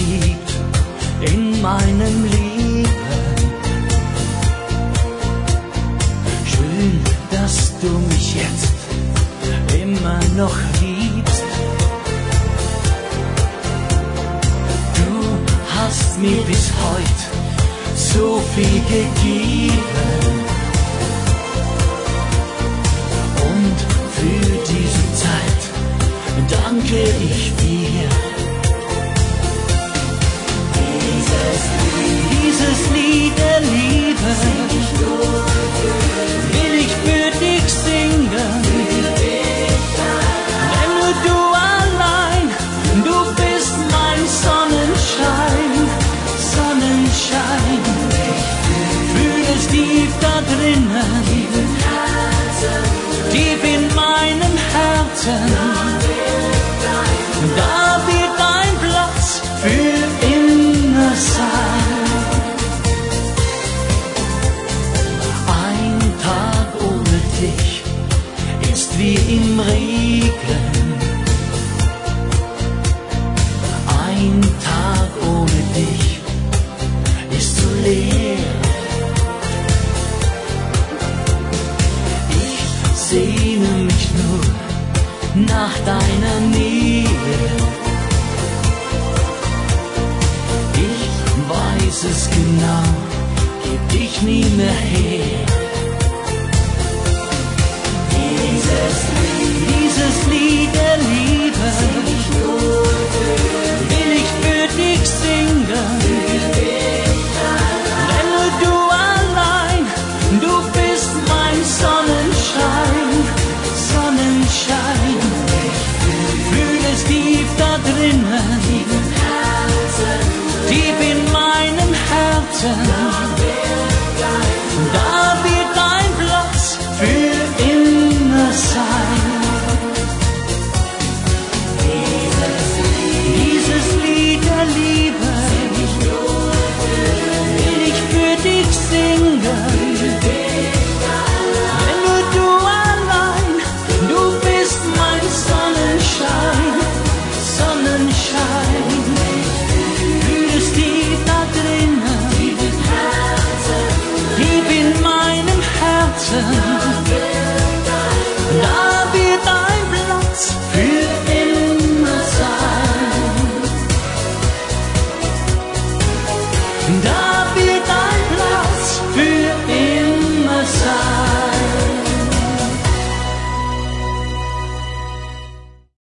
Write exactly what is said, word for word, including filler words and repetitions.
gibt in meinem Leben. Schön, dass du mich jetzt immer noch liebst. Du hast mir bis heute so viel gegeben. Und für diese Zeit danke ich dir. Dieses Lied, dieses Lied der Liebe will ich für dich singen. Denn nur du allein, du bist mein Sonnenschein, Sonnenschein. Fühl es tief da drinnen, tief in meinem Herzen. Da wird ein Platz für immer sein. Ein Tag ohne dich ist wie im Regen. Ein Tag ohne dich ist so leer. Ich sehne mich nur nach deiner Nähe. Ich weiß es genau, geb dich nie mehr her. Dieses